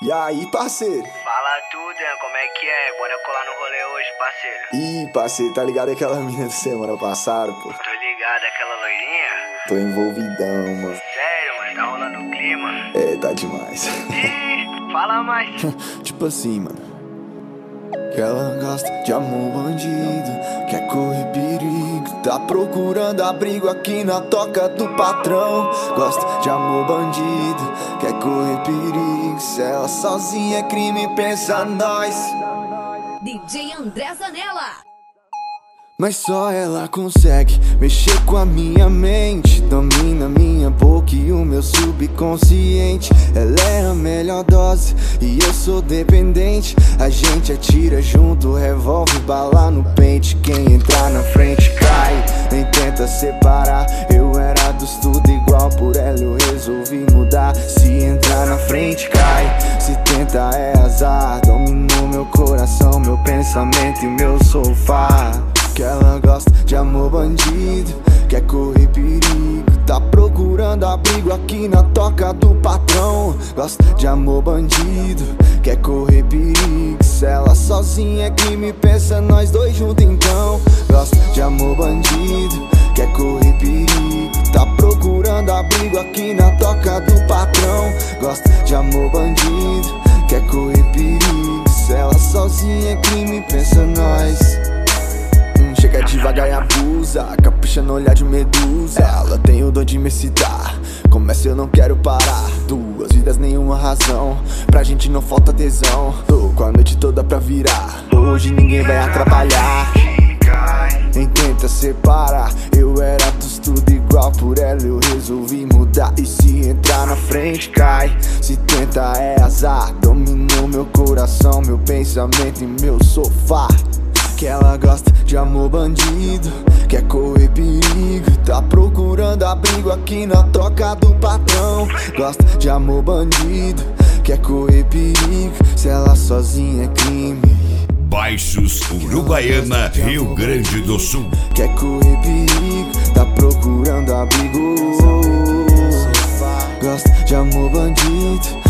E aí, parceiro? Fala tudo, hein? Como é que é? Bora colar no rolê hoje, parceiro. Ih, parceiro, tá ligado aquela mina de semana passada, pô? Tô ligado, aquela loirinha? Tô envolvidão, mano. Sério, mano? Tá rolando o clima? É, tá demais. Ih, fala mais. Tipo assim, mano. Que ela gosta de amor bandido, quer correr perigo, tá procurando abrigo aqui na toca do patrão. Gosta de amor bandido, quer correr perigo, se ela sozinha é crime, pensa nós. DJ André Zanella. Mas só ela consegue mexer com a minha mente, domina minha boca e o meu subconsciente. Ela é a melhor dose e eu sou dependente. A gente atira junto, revolve bala no pente. Quem entrar na frente cai, nem tenta separar. Eu era dos tudo igual, por ela eu resolvi mudar. Se entrar na frente cai, se tenta é azar. Dominou meu coração, meu pensamento e meu sofá. Que ela gosta de amor bandido, quer correr perigo, tá procurando abrigo aqui na toca do patrão. Gosta de amor bandido, quer correr perigo, se ela sozinha é crime, pensa nós dois juntos então. Gosta de amor bandido, quer correr perigo, tá procurando abrigo aqui na toca do patrão. Gosta de amor bandido, quer correr perigo, se ela sozinha é crime, pensa nós. Chega devagar e abusa, capricha no olhar de medusa. Ela tem o dom de me excitar, começa eu não quero parar. Duas vidas, nenhuma razão, pra gente não falta tesão. Tô com a noite toda pra virar, hoje ninguém vai atrapalhar. Nem tenta separar, eu era dos tudo igual, por ela eu resolvi mudar. E se entrar na frente cai, se tenta é azar. Dominou meu coração, meu pensamento e meu sofá. Que ela gosta de amor bandido, quer correr perigo, tá procurando abrigo aqui na troca do patrão. Gosta de amor bandido, quer correr perigo, se ela sozinha é crime. Baixos, Uruguaiana, Rio Grande do Sul. Quer correr perigo, tá procurando abrigo. Gosta de amor bandido,